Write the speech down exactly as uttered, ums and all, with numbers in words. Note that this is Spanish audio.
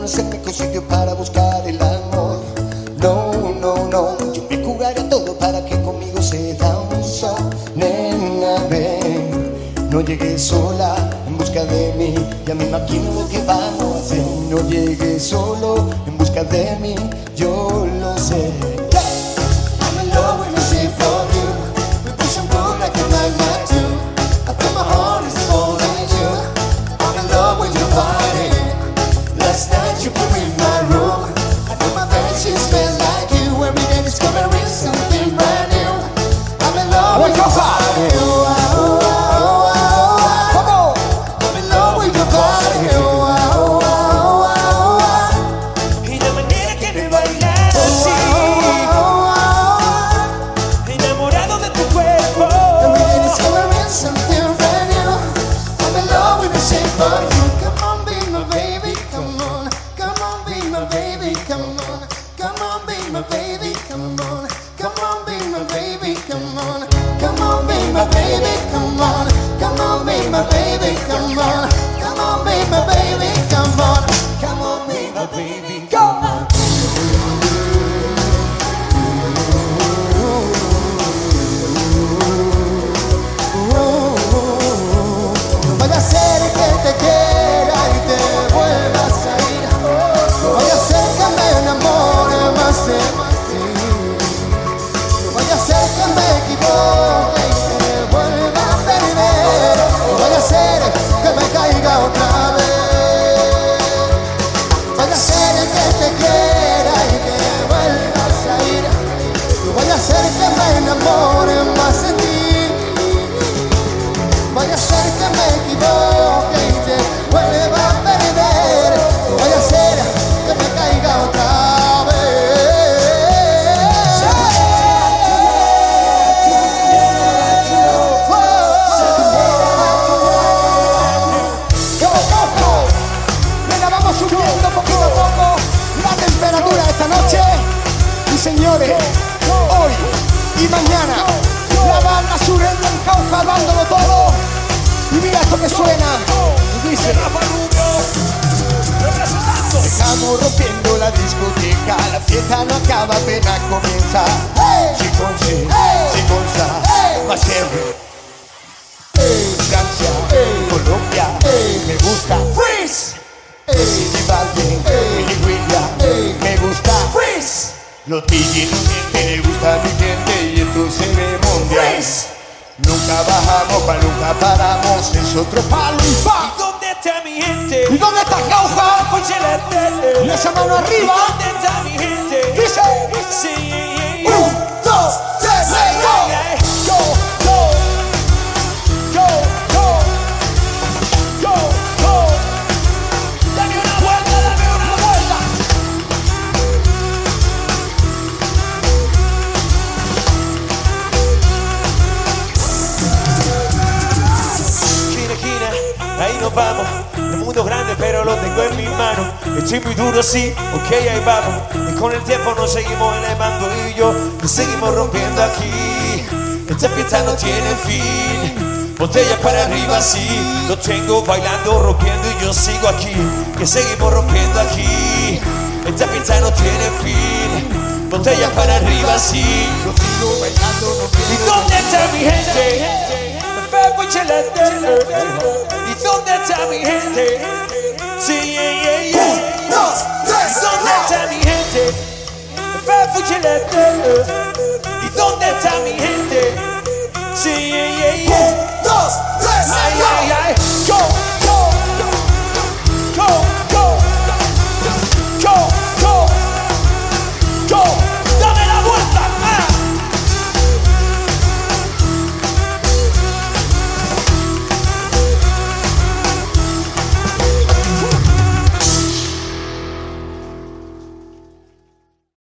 no es el mejor sitio para buscar el amor. No, no, no, yo me curaré todo para que conmigo se da un sol. Nena, ven, no llegues sola en busca de mí. Ya me imagino lo que vamos a hacer. No llegues solo en busca de mí, yo lo sé. I'm in love with you for you. We push and pull like a magnet too. I feel my heart is falling you. I'm in love with your body. Last night you put me in my room. I know my bed sheets smell like you. Every day discovering something brand new. I'm in love with your body. Come on. I'm in love with your body. Y la manera que me bailas así, enamorado de tu cuerpo. Every day discovering something brand new. I'm in love with the shape of you. Come on, be my baby, come on. Come on, be my baby, come on. Come on, be my baby, come on. Come on, be my baby, come on. Come on, be my baby, come on. Come on, be my baby, come on. Come on, be my baby, come on. Come on, be my baby, come on. Vaya a ser que te quiera y te vuelvas a ir. Vaya a ser que me enamore más de ti. Vaya a ser que me equivoque y te vuelva a perder. Vaya a ser que me caiga otra vez. Vaya a ser que te quiera y te vuelvas a ir. Vaya a ser que me enamore más de ti. Vaya a ser que me equivoque y te vuelva a perder. Vaya a ser que me caiga otra vez. Venga, vamos subiendo poquito a poco la temperatura de esta noche. Y señores, hoy y mañana la banda sureña en Cauca dándolo todo. Y mira esto que suena. Y dice: estamos rompiendo la discoteca. La fiesta no acaba, apenas comienza. Hey, si con C, hey, si con Sa, hey, más siempre. Hey, Francia, hey, Colombia, hey, me gusta Freeze. Hey, J Balvin, hey, Willy William, hey, me gusta Freeze. Los D Js me gusta mi gente y entonces de mundial. Freeze. Nunca bajamos, pa' nunca paramos, es otro palo y pa. ¿Y dónde está mi gente? ¿Y dónde está Cauca? Escuche la tele. Y esa mano arriba. ¿Y dónde está mi gente? Dice: Sí, un, dos, tres, ay, go. ay, ay. Go, go, go, go, go, go. Dame una vuelta, dame una vuelta. Esquina, esquina, ahí nos vamos. El mundo es grande, pero lo tengo en mis manos. Estoy muy duro, sí, ok, ahí vamos. Y con el tiempo nos seguimos elevando y yo nos seguimos rompiendo aquí. Esta fiesta no tiene fin. Botellas para arriba, sí. Lo tengo bailando, rompiendo y yo sigo aquí. Que seguimos rompiendo aquí. Esta fiesta no tiene fin. Botellas para arriba, sí. Lo sigo bailando, rompiendo. ¿Y dónde está mi gente? Me fue muy chelete. ¿Y dónde está mi gente? Sí, yeah, yeah, yeah. Un, dos, tres, ¿Dónde está mi gente? Me fue muy chelete. ¿Y dónde está mi gente? Sí, yeah, yeah, yeah. un, dos, tres, Ay, go. ay, ay.